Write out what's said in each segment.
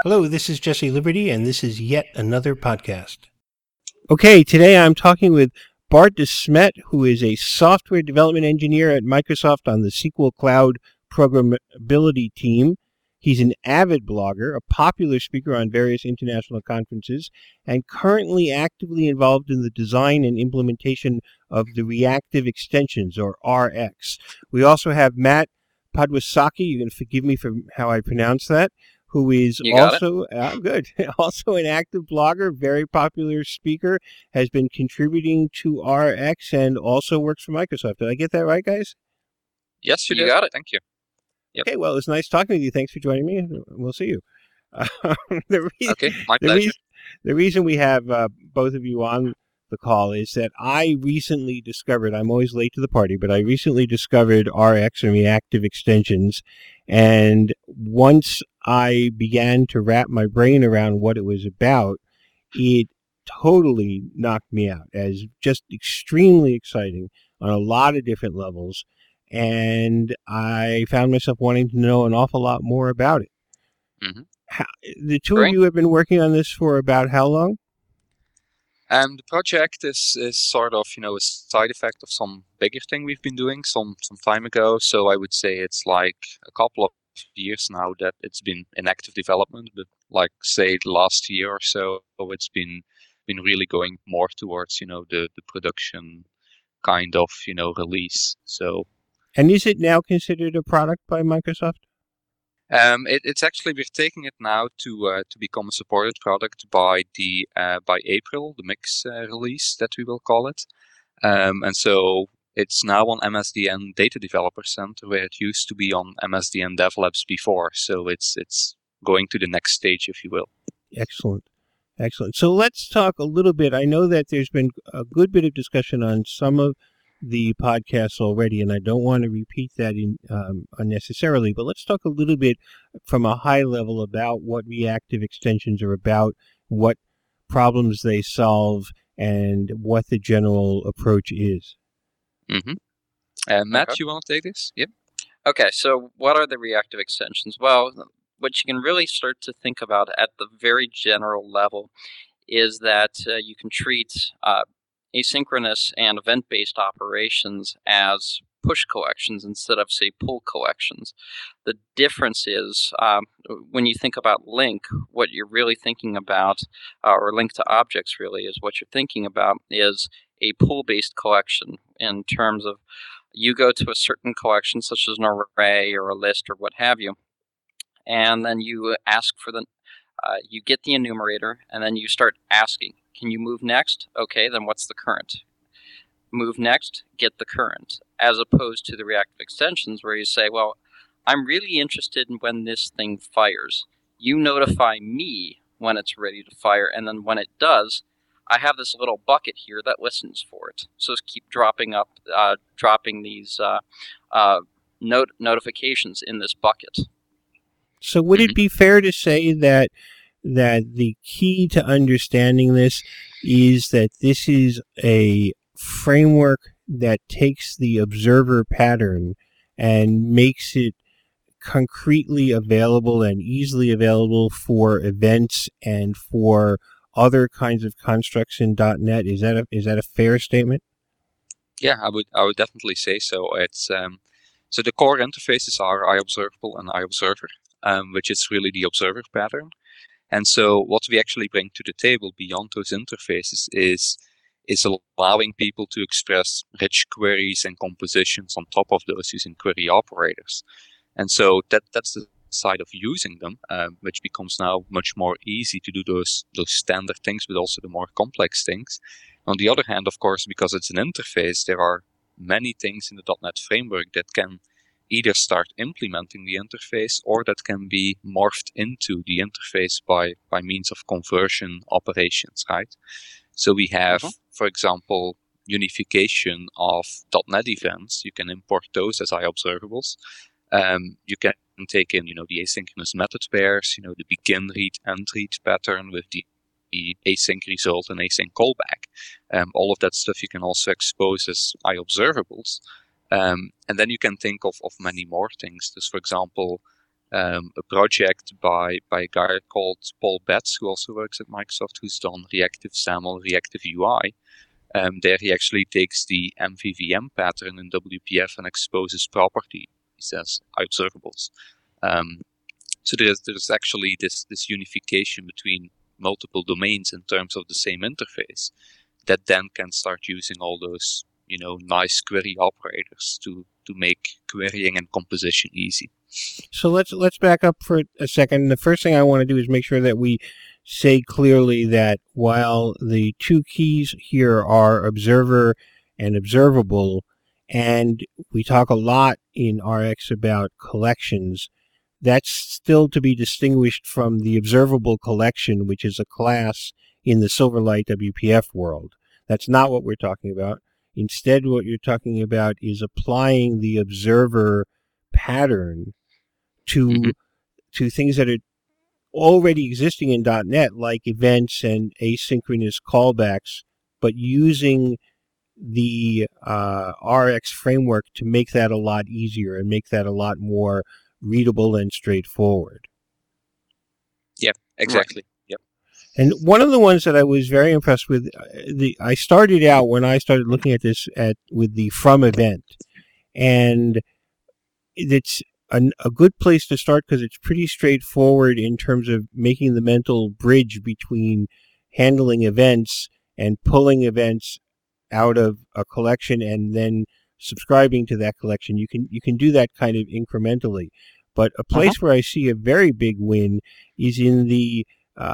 Hello, this is Jesse Liberty, and this is yet another podcast. Okay, today I'm talking with Bart De Smet, who is a software development engineer at Microsoft on the SQL Cloud programmability team. He's an avid blogger, a popular speaker on various international conferences, and currently actively involved in the design and implementation of the reactive extensions, or RX. We also have Matt Padwasaki, you can forgive me for how I pronounce that, who is also also an active blogger, very popular speaker, has been contributing to RX, and also works for Microsoft. Did I get that right, guys? Yes, you got it. Thank you. Yep. Okay, well, it was nice talking with you. Thanks for joining me. We'll see you. My pleasure. The reason we have both of you on the call is that I recently discovered, I'm always late to the party, but I recently discovered RX and reactive extensions. And once I began to wrap my brain around what it was about, it totally knocked me out as just extremely exciting on a lot of different levels. And I found myself wanting to know an awful lot more about it. Mm-hmm. The two of you have been working on this for about how long? The project is sort of, a side effect of some bigger thing we've been doing some time ago. So I would say it's like a couple of years now that it's been in active development, but like say the last year or so, it's been really going more towards, the production kind of, release. So. And is it now considered a product by Microsoft? It's actually, we're taking it now to become a supported product by April, the mix release that we will call it. And so it's now on MSDN Data Developer Center, where it used to be on MSDN DevLabs before. So it's going to the next stage, if you will. Excellent. So let's talk a little bit. I know that there's been a good bit of discussion on some of the podcasts already, and I don't want to repeat that unnecessarily, but let's talk a little bit from a high level about what reactive extensions are about, what problems they solve, and what the general approach is. Mm-hmm. Matt, you want to take this? Yep. Okay, so what are the reactive extensions? Well, what you can really start to think about at the very general level is that you can treat asynchronous and event-based operations as push collections instead of, say, pull collections. The difference is when you think about LINQ, what you're really thinking about, or LINQ to objects really is what you're thinking about, is a pull-based collection in terms of you go to a certain collection, such as an array or a list or what have you, and then you ask for you get the enumerator, and then you start asking, can you move next? Okay, then what's the current? Move next, get the current. As opposed to the reactive extensions where you say, well, I'm really interested in when this thing fires. You notify me when it's ready to fire, and then when it does, I have this little bucket here that listens for it. So just keep dropping these notifications in this bucket. So would it be fair to say that the key to understanding this is that this is a framework that takes the observer pattern and makes it concretely available and easily available for events and for other kinds of constructs in .NET? Is that a fair statement? Yeah, I would definitely say so. It's so the core interfaces are iObservable and iObserver, which is really the observer pattern. And so what we actually bring to the table beyond those interfaces is allowing people to express rich queries and compositions on top of those using query operators. And so that's the side of using them, which becomes now much more easy to do those standard things, but also the more complex things. On the other hand, of course, because it's an interface, there are many things in the .NET framework that can either start implementing the interface or that can be morphed into the interface by means of conversion operations, right? So we have, for example, unification of .NET events. You can import those as iObservables. You can take in, the asynchronous method pairs, the begin read, end read pattern with the async result and async callback. All of that stuff you can also expose as iObservables. And then you can think of many more things. There's, for example, a project by a guy called Paul Betts, who also works at Microsoft, who's done reactive SAML, reactive UI. There he actually takes the MVVM pattern in WPF and exposes properties as observables. So there's actually this unification between multiple domains in terms of the same interface that then can start using all those nice query operators to make querying and composition easy. So let's back up for a second. The first thing I want to do is make sure that we say clearly that while the two keys here are observer and observable, and we talk a lot in RX about collections, that's still to be distinguished from the observable collection, which is a class in the Silverlight WPF world. That's not what we're talking about. Instead, what you're talking about is applying the observer pattern to things that are already existing in .NET, like events and asynchronous callbacks, but using the RX framework to make that a lot easier and make that a lot more readable and straightforward. Yeah, exactly. Yep. And one of the ones that I was very impressed with, I started out when I started looking at this with the from event, and it's a good place to start because it's pretty straightforward in terms of making the mental bridge between handling events and pulling events out of a collection and then subscribing to that collection. You can do that kind of incrementally. But a place where I see a very big win is in the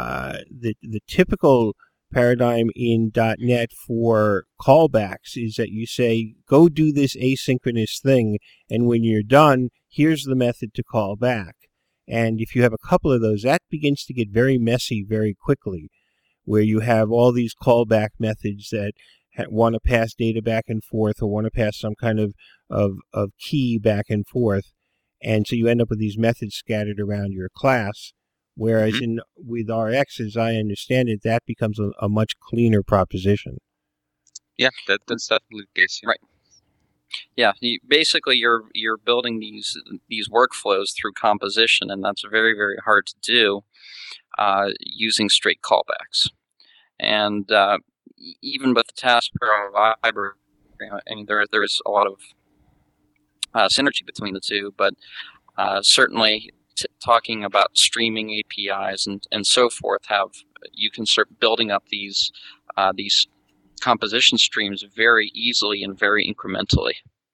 typical paradigm in .NET for callbacks is that you say, go do this asynchronous thing, and when you're done, here's the method to call back. And if you have a couple of those, that begins to get very messy very quickly, where you have all these callback methods that want to pass data back and forth or want to pass some kind of key back and forth. And so you end up with these methods scattered around your class. Whereas with RX, as I understand it, that becomes a much cleaner proposition. Yeah, that's definitely the case. Yeah. Right. Yeah, basically you're building these workflows through composition, and that's very, very hard to do using straight callbacks. And even with the TaskPro library, I mean, there's a lot of synergy between the two, but certainly talking about streaming APIs and so forth, you can start building up these composition streams very easily and very incrementally.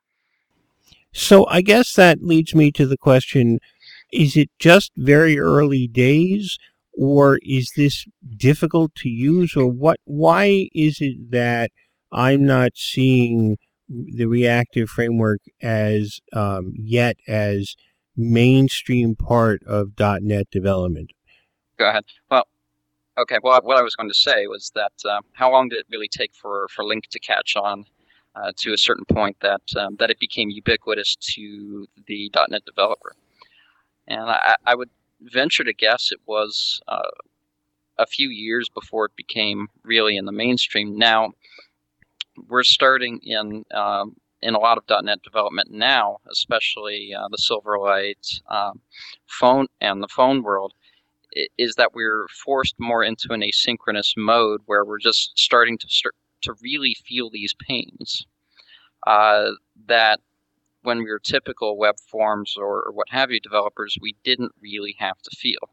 So I guess that leads me to the question, is it just very early days, or is this difficult to use, or why is it that I'm not seeing the reactive framework as yet as mainstream part of .NET development? Go ahead. Well, okay. Well, what I was going to say was that how long did it really take for LINQ to catch on to a certain point that it became ubiquitous to the .NET developer? And I would venture to guess it was a few years before it became really in the mainstream. Now, we're starting in a lot of .NET development now, especially the Silverlight phone and the phone world, is that we're forced more into an asynchronous mode where we're just starting to really feel these pains that when we were typical web forms or what have you developers, we didn't really have to feel.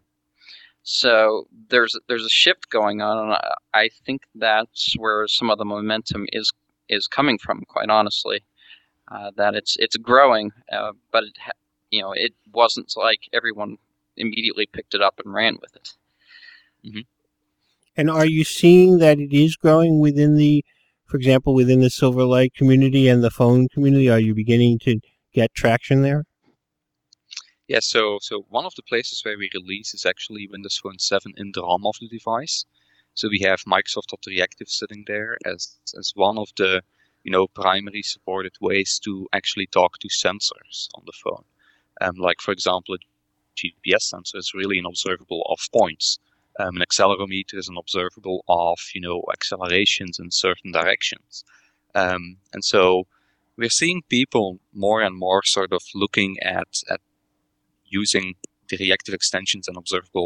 So there's a shift going on, and I think that's where some of the momentum is coming from, quite honestly. That it's growing, but it wasn't like everyone immediately picked it up and ran with it. Mm-hmm. And are you seeing that it is growing for example, within the Silverlight community and the phone community? Are you beginning to get traction there? Yeah, so one of the places where we release is actually Windows Phone 7 in the ROM of the device. So we have Microsoft.reactive sitting there as one of the primary supported ways to actually talk to sensors on the phone. Like, for example, a GPS sensor is really an observable of points. An accelerometer is an observable of, accelerations in certain directions. And so we're seeing people more and more sort of looking at using the reactive extensions and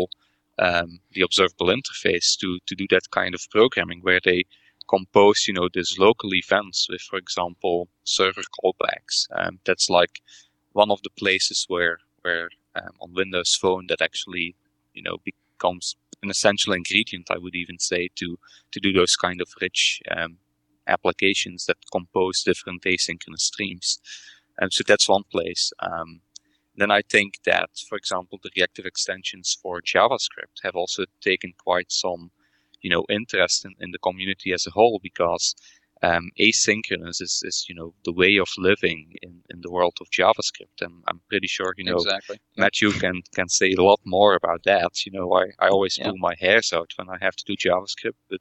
the observable interface to do that kind of programming where they compose, these local events with, for example, server callbacks. That's like one of the places where on Windows Phone that actually, becomes an essential ingredient, I would even say, to do those kind of rich applications that compose different asynchronous streams. So that's one place. Then I think that, for example, the reactive extensions for JavaScript have also taken quite some, interest in the community as a whole, because asynchronous is the way of living in the world of JavaScript, and I'm pretty sure Exactly. Matthew can say a lot more about that. I always pull my hairs out when I have to do JavaScript, but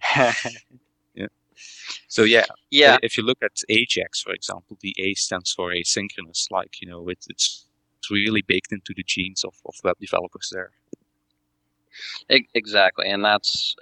yeah. So Yeah. if you look at Ajax, for example, the A stands for asynchronous. Like it's really baked into the genes of web developers there. Exactly, and that's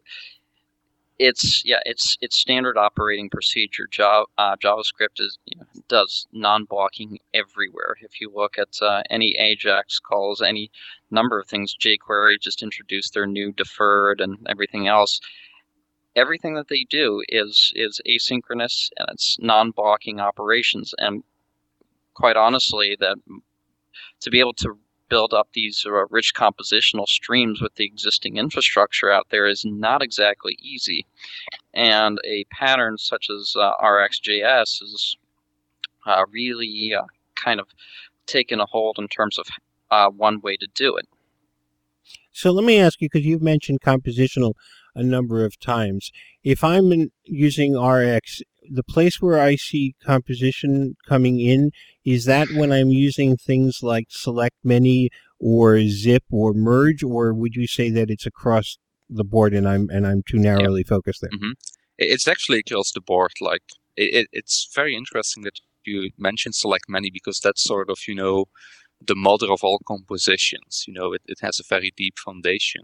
it's standard operating procedure. JavaScript does non-blocking everywhere. If you look at any Ajax calls, any number of things, jQuery just introduced their new deferred and everything else. Everything that they do is asynchronous, and it's non-blocking operations. And quite honestly, that to be able to build up these rich compositional streams with the existing infrastructure out there is not exactly easy. And a pattern such as RxJS is really kind of taken a hold in terms of one way to do it. So let me ask you, because you've mentioned compositional a number of times. If I'm using Rx, the place where I see composition coming in, is that when I'm using things like select many or zip or merge, or would you say that it's across the board and I'm too narrowly focused there? Mm-hmm. It's actually across the board. Like it's very interesting that you mentioned select many, because that's sort of the mother of all compositions. It has a very deep foundation.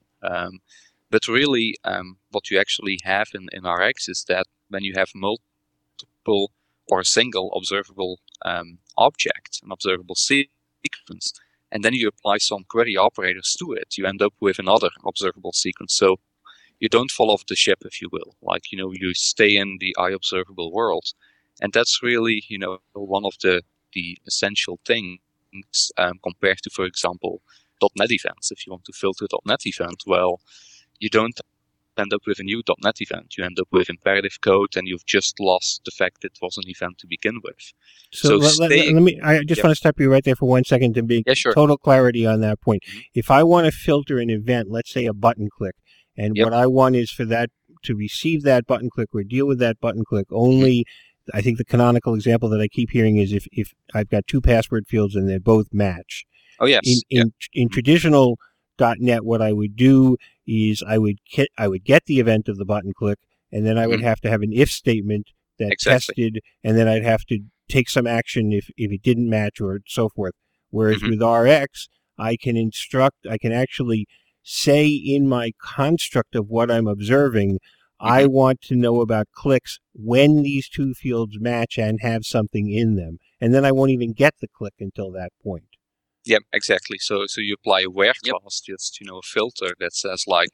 But really, what you actually have in Rx is that when you have multiple or a single observable object, an observable sequence, and then you apply some query operators to it, you end up with another observable sequence. So you don't fall off the ship, if you will. Like, you stay in the iObservable world. And that's really, one of the essential things compared to, for example, .NET events. If you want to filter .NET event, well, you don't end up with a new .NET event. You end up with imperative code, and you've just lost the fact that it was an event to begin with. So let me. I just want to stop you right there for 1 second to make total clarity on that point. Mm-hmm. If I want to filter an event, let's say a button click, and what I want is for that to receive that button click or deal with that button click only. I think the canonical example that I keep hearing is if I've got two password fields and they both match. Oh yes. In traditional .NET, what I would do is I would get the event of the button click, and then I would have to have an if statement that tested, and then I'd have to take some action if it didn't match or so forth. Whereas with Rx, I can actually say in my construct of what I'm observing, I want to know about clicks when these two fields match and have something in them. And then I won't even get the click until that point. Yeah, exactly. So you apply a where clause, just a filter that says like,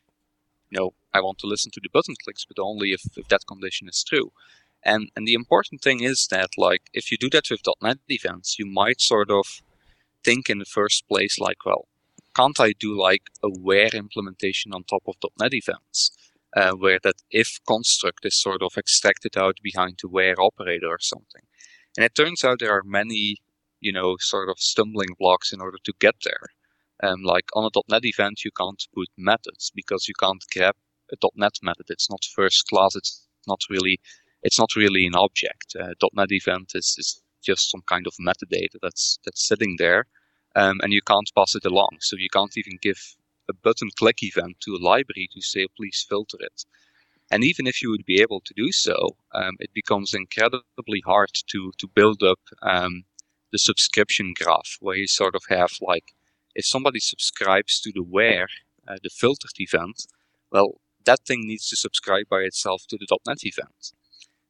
I want to listen to the button clicks, but only if that condition is true. And the important thing is that, like, if you do that with .NET events, you might sort of think in the first place like, well, can't I do like a where implementation on top of .NET events, where that if construct is sort of extracted out behind the where operator or something? And it turns out there are many sort of stumbling blocks in order to get there. Like on a .NET event, you can't put methods because you can't grab a .NET method. It's not first class. It's not really an object. .NET event is just some kind of metadata that's sitting there, and you can't pass it along. So you can't even give a button click event to a library to say, please filter it. And even if you would be able to do so, it becomes incredibly hard to build up the subscription graph, where you sort of have like, if somebody subscribes to the where, the filtered event, well, that thing needs to subscribe by itself to the .NET event.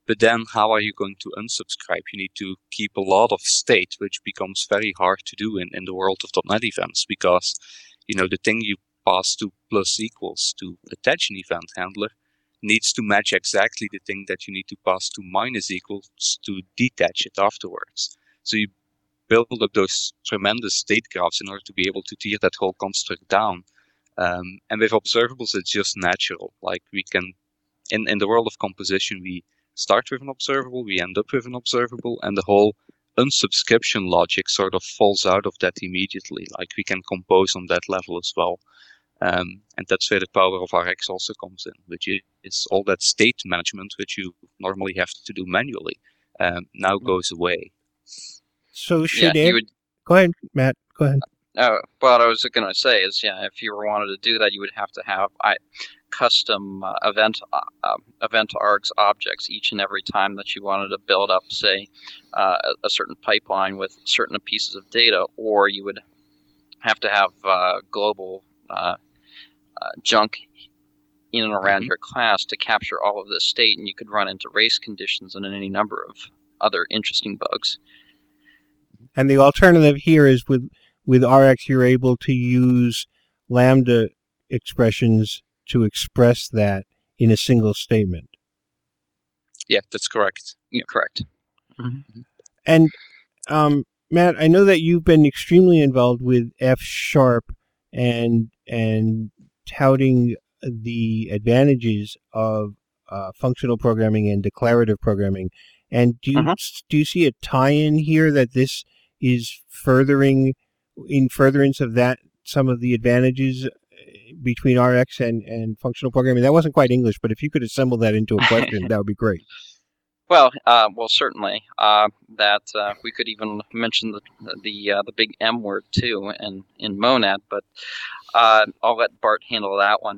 But then how are you going to unsubscribe? You need to keep a lot of state, which becomes very hard to do in the world of .NET events, because the thing you pass to plus equals to attach an event handler needs to match exactly the thing that you need to pass to minus equals to detach it afterwards. So you build up those tremendous state graphs in order to be able to tear that whole construct down. And with observables, it's just natural. Like we can, in the world of composition, we start with an observable, we end up with an observable, and the whole unsubscription logic sort of falls out of that immediately. Like we can compose on that level as well. And that's where the power of Rx also comes in, which is all that state management, which you normally have to do manually, now goes away. So should go ahead, Matt. Go ahead. What I was going to say is, if you wanted to do that, you would have to have custom event args objects each and every time that you wanted to build up, say, a certain pipeline with certain pieces of data, or you would have to have global junk in and around your class to capture all of this state, and you could run into race conditions and any number of other interesting bugs. And the alternative here is with Rx, you're able to use Lambda expressions to express that in a single statement. Yeah, that's correct. Yeah, correct. Mm-hmm. And Matt, I know that you've been extremely involved with F# and touting the advantages of functional programming and declarative programming. And do you see a tie-in here that this is in furtherance of that, some of the advantages between Rx and functional programming? That wasn't quite English, but if you could assemble that into a question, that would be great. Well, certainly. That we could even mention the big M word too, in Monad, but I'll let Bart handle that one.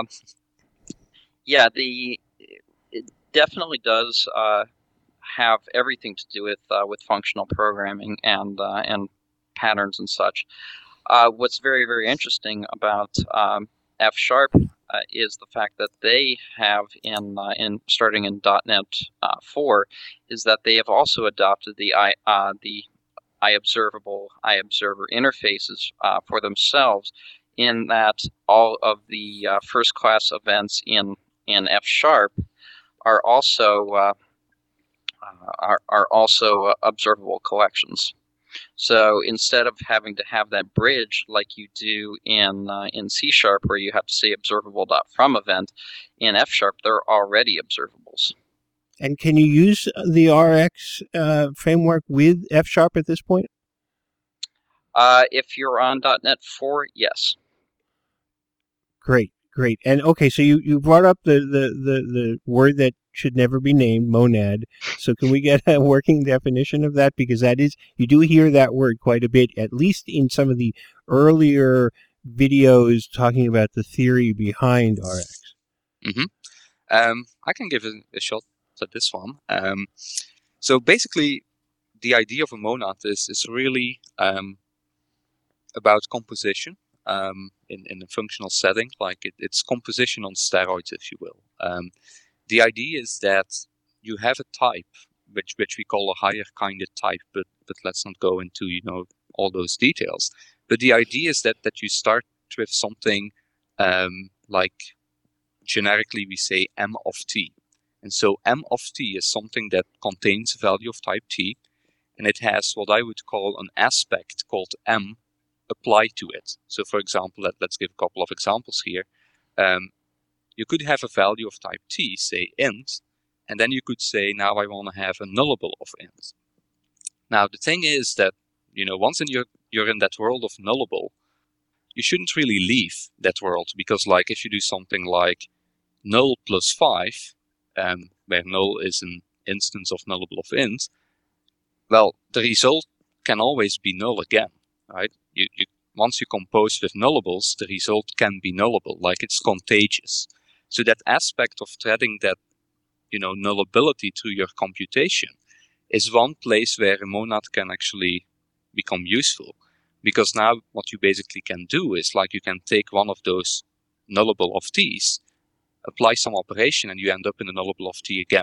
It definitely does have everything to do with functional programming and patterns and such. What's very, very interesting about F# is the fact that they have in starting in .NET 4 is that they have also adopted the iObservable, iObserver interfaces for themselves, in that all of the first class events in F# are also observable collections. So instead of having to have that bridge like you do in C# where you have to say observable.from event, in F# they're already observables. And can you use the Rx framework with F# at this point? If you're on .NET 4, yes. Great. And okay, so you brought up the word that should never be named, monad. So can we get a working definition of that? Because you do hear that word quite a bit, at least in some of the earlier videos talking about the theory behind Rx. I can give a shot at this one. So basically, the idea of a monad is really about composition. In a functional setting, like it's composition on steroids, if you will. The idea is that you have a type, which we call a higher kinded type, but let's not go into all those details. But the idea is that you start with something like generically we say M of t, and so M of t is something that contains a value of type t, and it has what I would call an aspect called M apply to it. So for example, let's give a couple of examples here. You could have a value of type t, say int, and then you could say, now I want to have a nullable of int. Now the thing is that, once you're in that world of nullable, you shouldn't really leave that world, because like if you do something like null plus 5, where null is an instance of nullable of int, well, the result can always be null again, right? Once you compose with nullables, the result can be nullable, like it's contagious. So that aspect of threading that, nullability through your computation is one place where a monad can actually become useful. Because now what you basically can do is, like, you can take one of those nullable of t's, apply some operation, and you end up in a nullable of t again.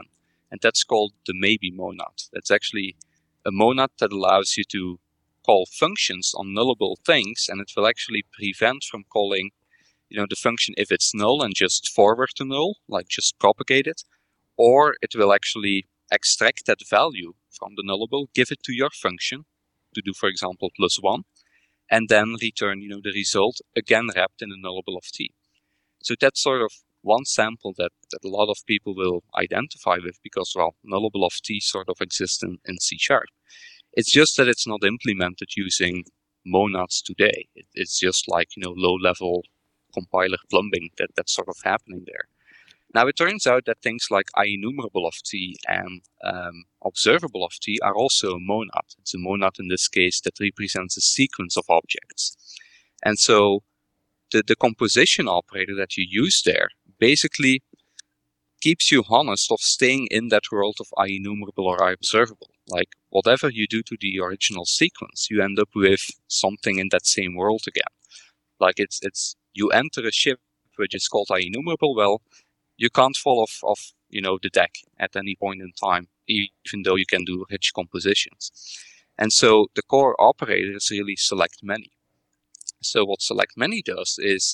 And that's called the maybe monad. That's actually a monad that allows you to call functions on nullable things, and it will actually prevent from calling the function if it's null and just forward to null, like just propagate it, or it will actually extract that value from the nullable, give it to your function to do, for example, +1, and then return the result again wrapped in a nullable of t. So that's sort of one sample that a lot of people will identify with because, well, nullable of t sort of exists in C#. It's just that it's not implemented using monads today. It's just like, low-level compiler plumbing that's sort of happening there. Now, it turns out that things like IEnumerable of t and observable of t are also a monad. It's a monad in this case that represents a sequence of objects. And so the composition operator that you use there basically keeps you honest of staying in that world of IEnumerable or IObservable. Like, whatever you do to the original sequence, you end up with something in that same world again. Like, it's you enter a ship which is called IEnumerable, well, you can't fall off the deck at any point in time, even though you can do rich compositions. And so the core operator is really select many. So what select many does is,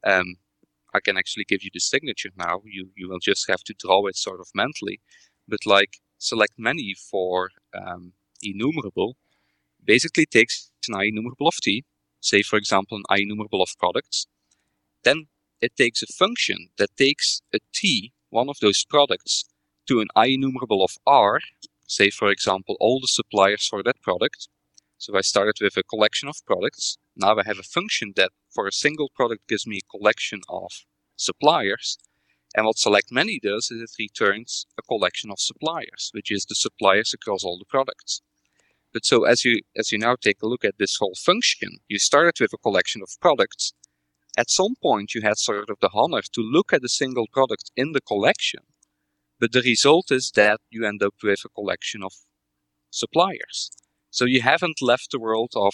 I can actually give you the signature now. You will just have to draw it sort of mentally. But like select many for enumerable basically takes an IEnumerable of t, say for example an IEnumerable of products. Then it takes a function that takes a t, one of those products, to an IEnumerable of r, say for example all the suppliers for that product. So I started with a collection of products. Now I have a function that for a single product gives me a collection of suppliers. And what select many does is it returns a collection of suppliers, which is the suppliers across all the products. But so as you now take a look at this whole function, you started with a collection of products. At some point you had sort of the honor to look at a single product in the collection, but the result is that you end up with a collection of suppliers. So you haven't left the world of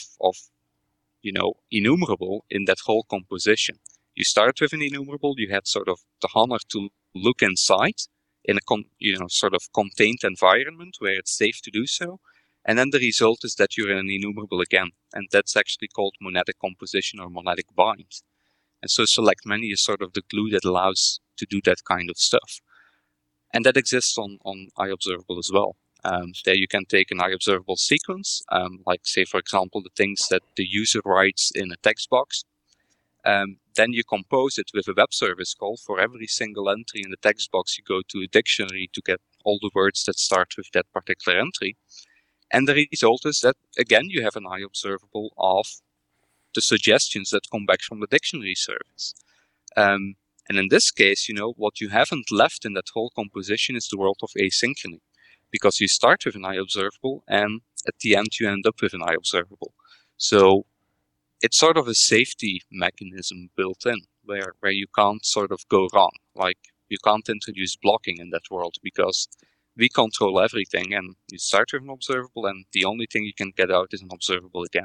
enumerable in that whole composition. You start with an enumerable, you had sort of the honor to look inside in a sort of contained environment where it's safe to do so, and then the result is that you're in an enumerable again, and that's actually called monadic composition or monadic bind. And so select many is sort of the glue that allows to do that kind of stuff. And that exists on IObservable as well. There you can take an IObservable sequence, like say for example the things that the user writes in a text box. Then you compose it with a web service call. For every single entry in the text box you go to a dictionary to get all the words that start with that particular entry. And the result is that again you have an IObservable of the suggestions that come back from the dictionary service. And in this case, what you haven't left in that whole composition is the world of asynchrony, because you start with an IObservable and at the end you end up with an IObservable. So it's sort of a safety mechanism built in where you can't sort of go wrong. Like you can't introduce blocking in that world because we control everything, and you start with an observable and the only thing you can get out is an observable again.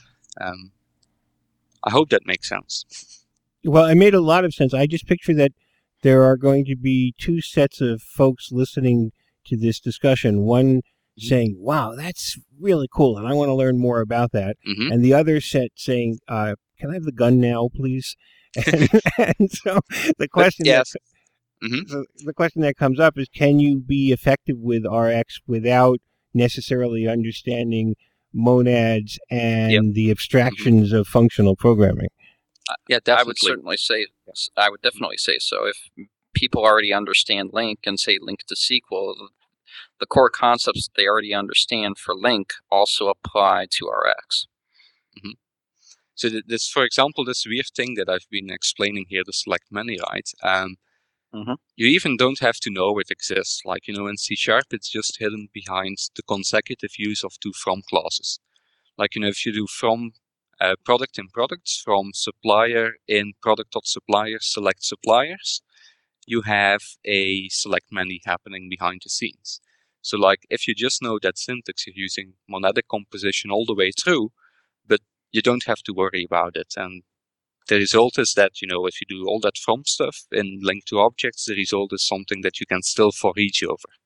I hope that makes sense. Well, it made a lot of sense. I just picture that there are going to be two sets of folks listening to this discussion. One saying, wow, that's really cool, and I want to learn more about that. And the other set saying, can I have the gun now, please? And so the question the question that comes up is, can you be effective with RX without necessarily understanding monads and the abstractions of functional programming? Yeah, definitely. I would definitely say so. If people already understand LINQ and say LINQ to SQL, the core concepts they already understand for LINQ also apply to RX. So this, for example, this weird thing that I've been explaining here, the select many, right? You even don't have to know it exists. Like, in C#, it's just hidden behind the consecutive use of two from clauses. Like, if you do from product in products, from supplier in product.suppliers, select suppliers, you have a select many happening behind the scenes. So like, if you just know that syntax, you're using monadic composition all the way through, but you don't have to worry about it. And the result is that, if you do all that from stuff in LINQ to objects, the result is something that you can still for each over.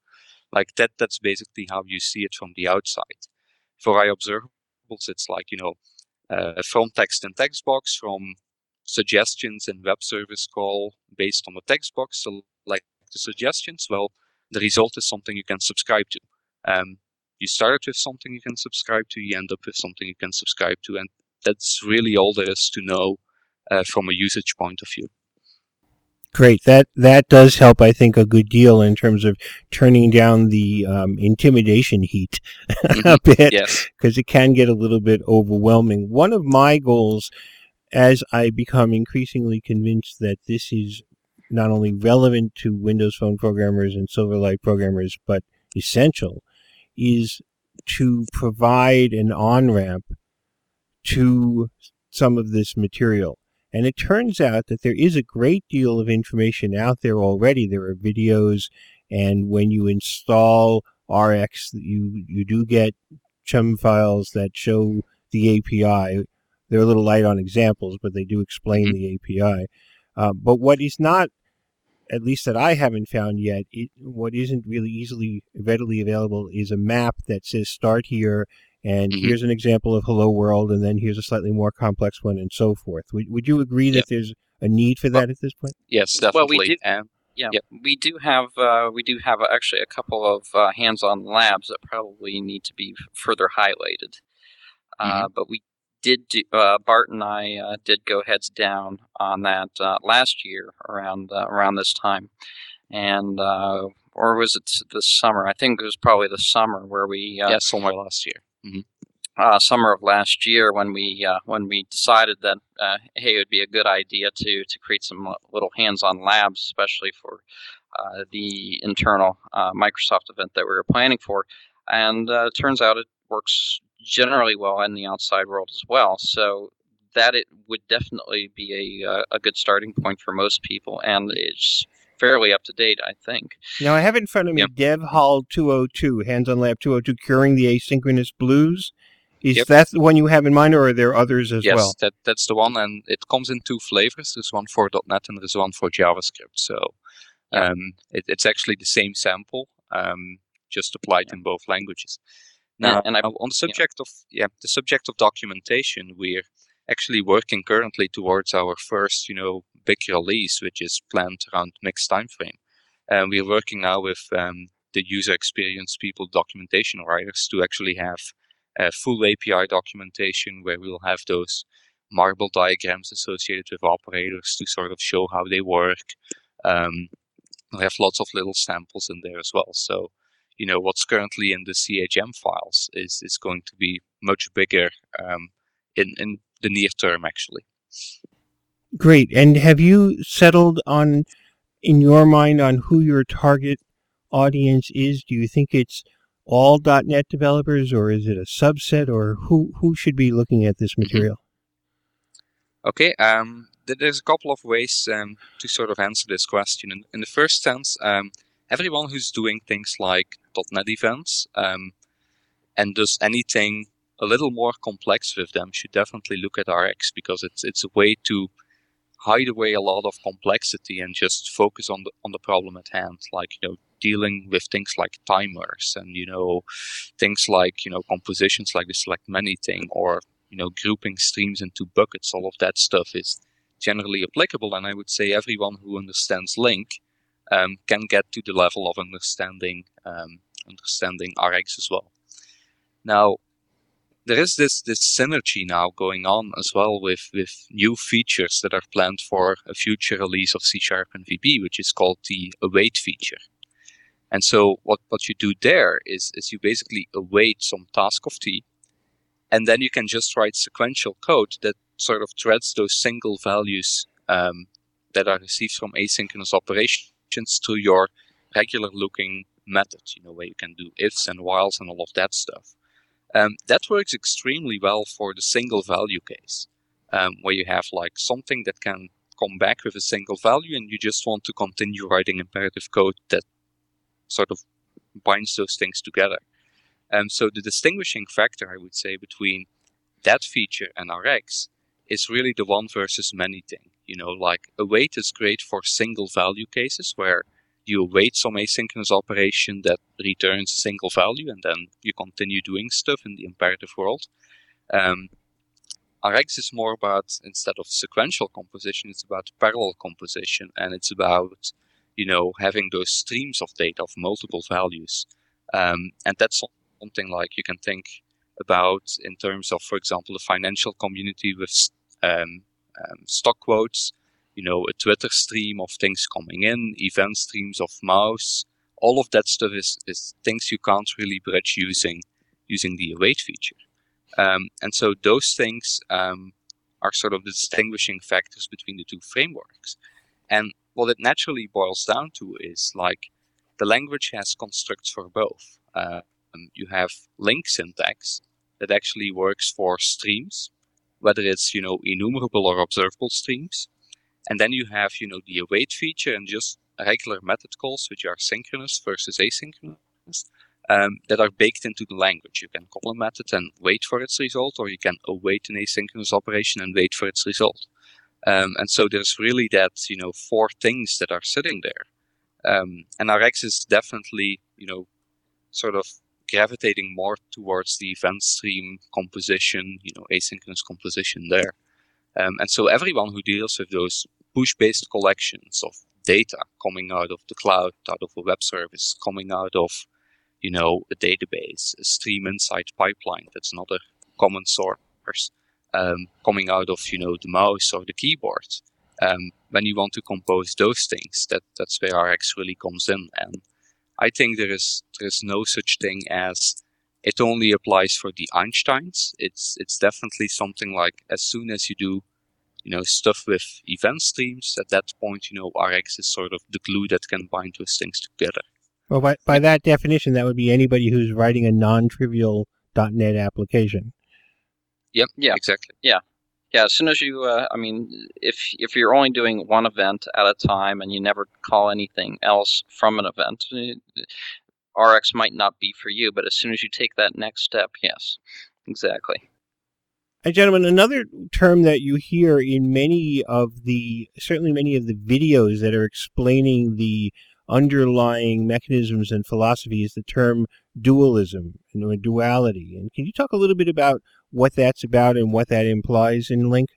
Like that's basically how you see it from the outside. For iObservables, it's like, from text in text box, from suggestions in web service call based on the text box, select the suggestions. Well, the result is something you can subscribe to. You start with something you can subscribe to, you end up with something you can subscribe to, and that's really all there is to know from a usage point of view. Great. That does help, I think, a good deal in terms of turning down the intimidation heat a bit, Yes. because it can get a little bit overwhelming. One of my goals, as I become increasingly convinced that this is not only relevant to Windows Phone programmers and Silverlight programmers, but essential, is to provide an on-ramp to some of this material. And it turns out that there is a great deal of information out there already. There are videos, and when you install RX, you do get chum files that show the API. They're a little light on examples, but they do explain the API. But what is not, at least that I haven't found yet, what isn't really readily available is a map that says start here, and here's an example of Hello World, and then here's a slightly more complex one, and so forth. Would you agree that there's a need for that at this point? Yes, definitely. Well, we do have actually a couple of hands-on labs that probably need to be further highlighted. But we did do, Bart and I did go heads down on that last year around this time, and or was it this summer? I think it was probably the summer where we summer last year. Summer of last year when we decided that hey, it would be a good idea to create some little hands-on labs, especially for the internal Microsoft event that we were planning for, and it turns out it works generally well in the outside world as well. So that it would definitely be a good starting point for most people, and it's fairly up to date, I think. Now I have in front of me DevHall 202, Hands-on Lab 202, Curing the Asynchronous Blues. Is that the one you have in mind, or are there others as well? Yes, that's the one, and it comes in two flavors. There's one for .NET and there's one for JavaScript. So it's actually the same sample, just applied in both languages. Now, on the subject of documentation, we're actually working currently towards our first, big release, which is planned around next time frame. And we're working now with the user experience people, documentation writers, to actually have full API documentation where we'll have those marble diagrams associated with operators to sort of show how they work. We'll have lots of little samples in there as well. So, what's currently in the CHM files is going to be much bigger in the near term, actually. Great. And have you settled on, in your mind, on who your target audience is? Do you think it's all .NET developers, or is it a subset, or who should be looking at this material? Okay. There's a couple of ways to sort of answer this question. In the first sense, everyone who's doing things like .NET events and does anything a little more complex with them should definitely look at RX, because it's a way to hide away a lot of complexity and just focus on the problem at hand, like dealing with things like timers and things like compositions like the select many thing, or grouping streams into buckets. All of that stuff is generally applicable, and I would say everyone who understands Link can get to the level of understanding RX as well. Now, there is this synergy now going on as well with new features that are planned for a future release of C# and VB, which is called the await feature. And so what you do there is you basically await some task of T, and then you can just write sequential code that sort of threads those single values that are received from asynchronous operations through your regular looking method, where you can do ifs and whiles and all of that stuff. That works extremely well for the single value case, where you have like something that can come back with a single value, and you just want to continue writing imperative code that sort of binds those things together. So the distinguishing factor, I would say, between that feature and RX is really the one versus many thing. Like await is great for single value cases where you await some asynchronous operation that returns a single value, and then you continue doing stuff in the imperative world. Rx is more about, instead of sequential composition, it's about parallel composition, and it's about, having those streams of data of multiple values. And that's something like you can think about in terms of, for example, the financial community with stock quotes, a Twitter stream of things coming in, event streams of mouse. All of that stuff is things you can't really bridge using the await feature. And so those things are sort of the distinguishing factors between the two frameworks. And what it naturally boils down to is like the language has constructs for both. You have link syntax that actually works for streams, whether it's, enumerable or observable streams. And then you have, the await feature and just regular method calls, which are synchronous versus asynchronous, that are baked into the language. You can call a method and wait for its result, or you can await an asynchronous operation and wait for its result. And so there's really that, 4 things that are sitting there. And Rx is definitely, sort of gravitating more towards the event stream composition, asynchronous composition there. And so everyone who deals with those push-based collections of data coming out of the cloud, out of a web service, coming out of, a database, a stream inside pipeline, that's another common source, coming out of, the mouse or the keyboard. When you want to compose those things, that's where Rx really comes in. And I think there is no such thing as it only applies for the Einsteins. It's definitely something like as soon as you do, stuff with event streams, at that point, Rx is sort of the glue that can bind those things together. Well, by that definition, that would be anybody who's writing a non-trivial .NET application. Yep. Yeah. Exactly. Yeah. Yeah. As soon as you, if you're only doing one event at a time and you never call anything else from an event, Rx might not be for you. But as soon as you take that next step, yes, exactly. And gentlemen, another term that you hear in certainly many of the videos that are explaining the underlying mechanisms and philosophy is the term dualism, duality. And can you talk a little bit about what that's about and what that implies in LINQ?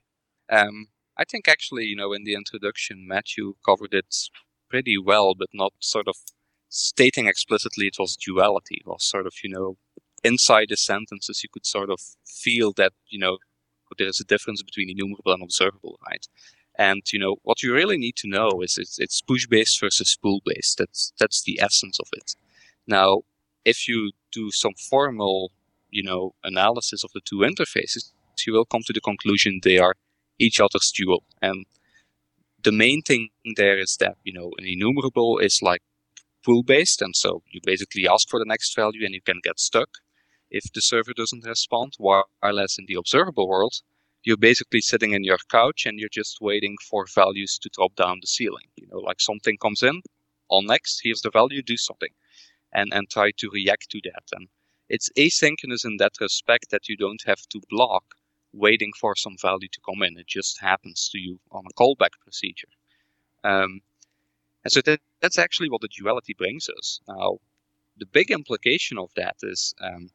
I think actually, in the introduction, Matthew covered it pretty well, but not sort of stating explicitly it was duality. It was sort of, inside the sentences, you could sort of feel that, there is a difference between enumerable and observable, right? And, what you really need to know is it's push-based versus pull-based. That's the essence of it. Now, if you do some formal, analysis of the two interfaces, you will come to the conclusion they are each other's dual. And the main thing there is that, an enumerable is like pull-based, and so you basically ask for the next value and you can get stuck if the server doesn't respond, whereas in the observable world, you're basically sitting in your couch and you're just waiting for values to drop down the ceiling. Like something comes in, on next, here's the value, do something, and try to react to that. And it's asynchronous in that respect that you don't have to block waiting for some value to come in. It just happens to you on a callback procedure. And so that's actually what the duality brings us. Now, the big implication of that is,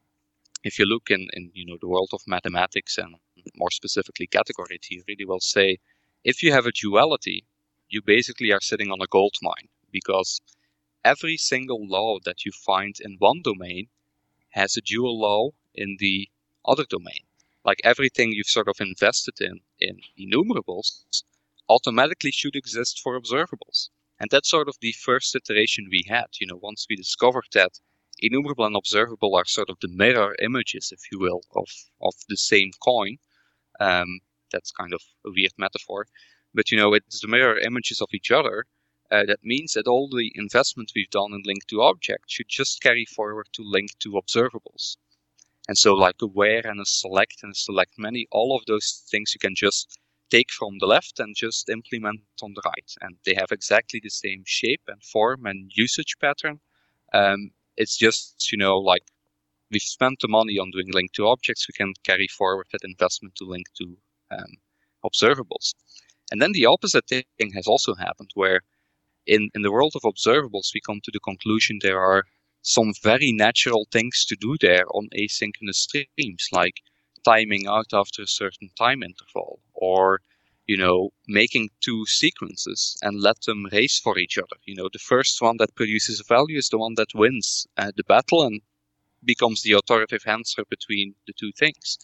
if you look in the world of mathematics and more specifically category theory, they will say, if you have a duality, you basically are sitting on a gold mine, because every single law that you find in one domain has a dual law in the other domain. Like everything you've sort of invested in enumerables automatically should exist for observables. And that's sort of the first iteration we had. Once we discovered that enumerable and observable are sort of the mirror images, if you will, of the same coin. That's kind of a weird metaphor, but it's the mirror images of each other. That means that all the investment we've done in LINQ2Object should just carry forward to LINQ2Observables. And so like a where and a select many, all of those things you can just take from the left and just implement on the right. And they have exactly the same shape and form and usage pattern. It's just, like we've spent the money on doing LINQ2Objects, we can carry forward that investment to LINQ2Observables. And then the opposite thing has also happened, where in the world of observables, we come to the conclusion there are some very natural things to do there on asynchronous streams, like timing out after a certain time interval, or making two sequences and let them race for each other. The first one that produces a value is the one that wins the battle and becomes the authoritative answer between the two things.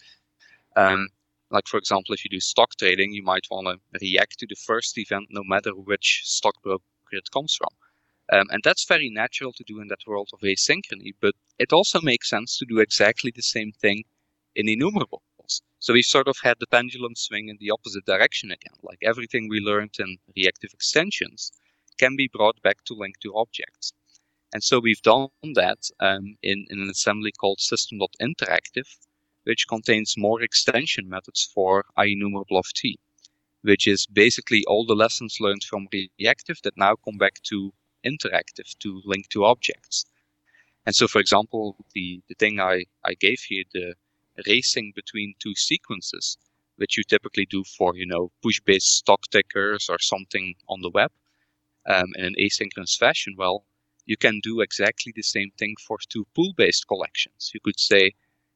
Like, for example, if you do stock trading, you might want to react to the first event no matter which stockbroker it comes from. And that's very natural to do in that world of asynchrony, but it also makes sense to do exactly the same thing in enumerables. So we sort of had the pendulum swing in the opposite direction again, like everything we learned in reactive extensions can be brought back to link to objects. And so we've done that in an assembly called system.interactive, which contains more extension methods for IEnumerable of t, which is basically all the lessons learned from reactive that now come back to interactive, to link to objects. And so, for example, the thing I gave here, the racing between two sequences, which you typically do for, push-based stock tickers or something on the web in an asynchronous fashion, well, you can do exactly the same thing for two pool-based collections. You could say,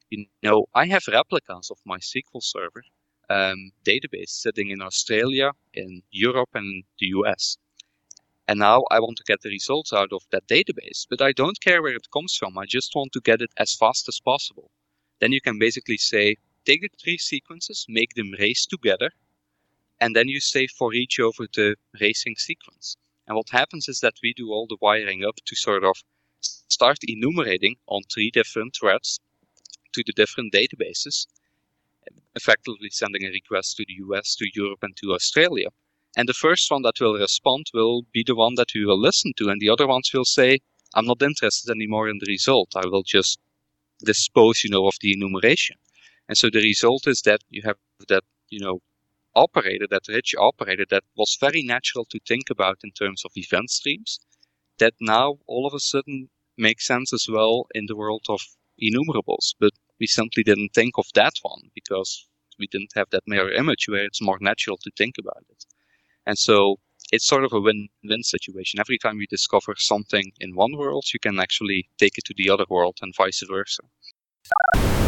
I have replicas of my SQL Server database sitting in Australia, in Europe, and the US. And now I want to get the results out of that database, but I don't care where it comes from. I just want to get it as fast as possible. Then you can basically say, take the three sequences, make them race together, and then you say for each over the racing sequence. And what happens is that we do all the wiring up to sort of start enumerating on three different threads to the different databases, effectively sending a request to the US, to Europe, and to Australia. And the first one that will respond will be the one that we will listen to, and the other ones will say, I'm not interested anymore in the result. I will just dispose, of the enumeration. And so the result is that you have that, operator, that rich operator that was very natural to think about in terms of event streams, that now all of a sudden makes sense as well in the world of enumerables. But we simply didn't think of that one because we didn't have that mirror image where it's more natural to think about it. And so it's sort of a win-win situation. Every time you discover something in one world, you can actually take it to the other world and vice versa.